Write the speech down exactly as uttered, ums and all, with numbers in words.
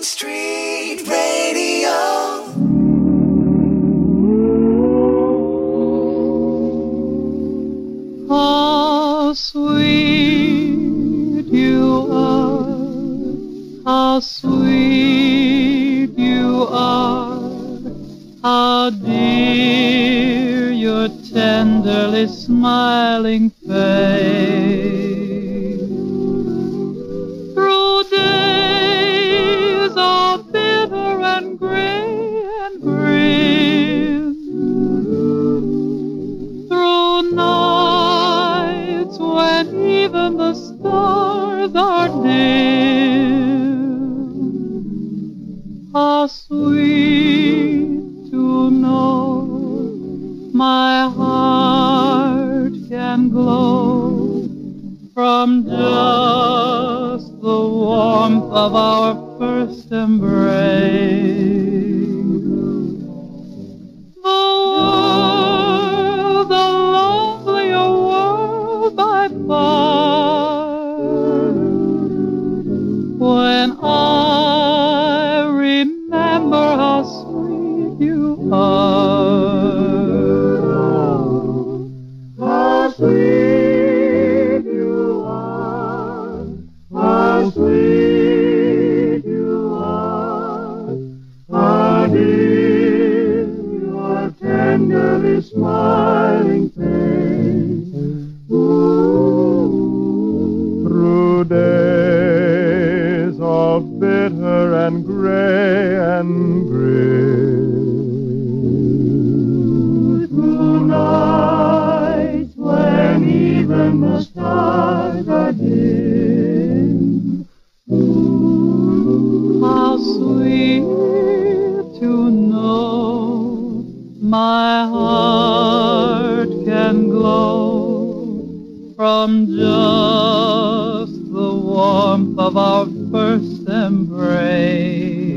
Street Radio. How sweet you are, how sweet you are, how dear your tenderly smiling face. Through days of bitter and gray and grim, through nights when even the stars are dim, how sweet to know my heart can glow from just the warmth of our first embrace. The world, the lovelier world by far, when I remember how sweet you are. How sweet you are, how sweet you are, how dear your tenderly smiling face. Ooh. Through days of bitter and gray and grim, through nights when even the stars are dim, how sweet to know my heart can glow from just the warmth of our first embrace.